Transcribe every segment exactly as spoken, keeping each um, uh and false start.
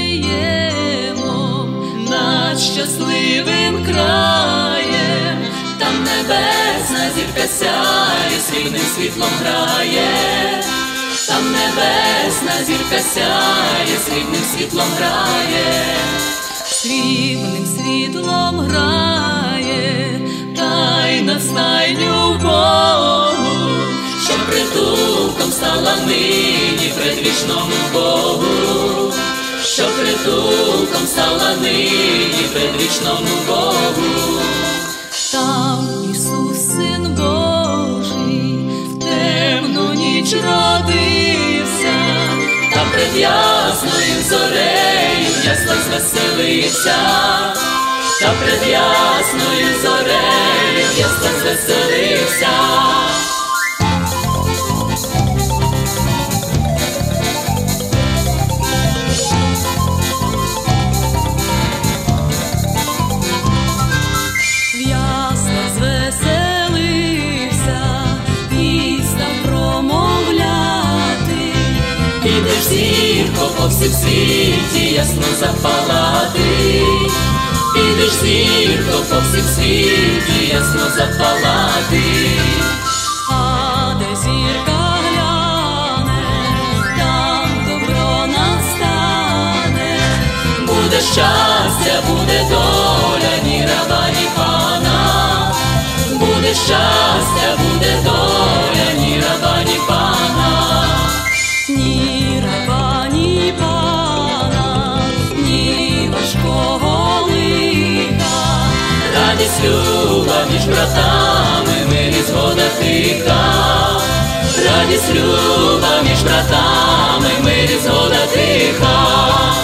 віємо над щасливим краєм, там небесна зірка сяє, срібним світлом грає, там небесна зірка сяє, срібним світлом грає, срібним світлом грає, тайна стайню Богу, що притулком стала нині предвічному Богу, що притулком стала нині предвічному Богу. Там Ісус, Син Божий, в темну ніч родився, та пред ясною зорею в яслах звеселився, та пред ясною зорею в яслах звеселився. Підеш, зірко, по всім світі ясно запалати, підеш, зірко, по всім світі ясно запалати. А де зірка гляне, там добро настане, буде щастя, буде доля, ні раба, ні пана, буде щастя, буде доля, ні раба, ні пана. Ні раба, ні пана, ні важкого лиха, радість люба між братами, мир і згода тиха, радість люба між братами, мир і згода тиха.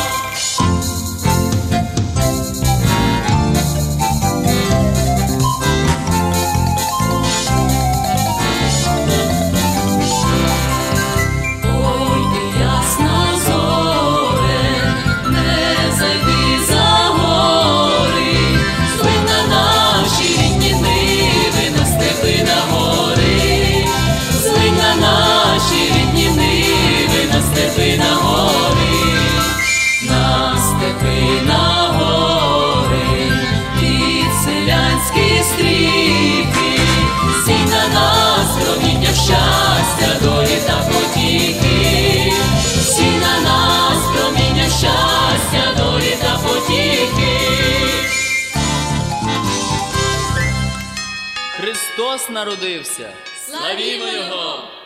Щастя, долі та потіхи, всі на нас проміння щастя, долі та потіхи. Христос народився! Славімо Його!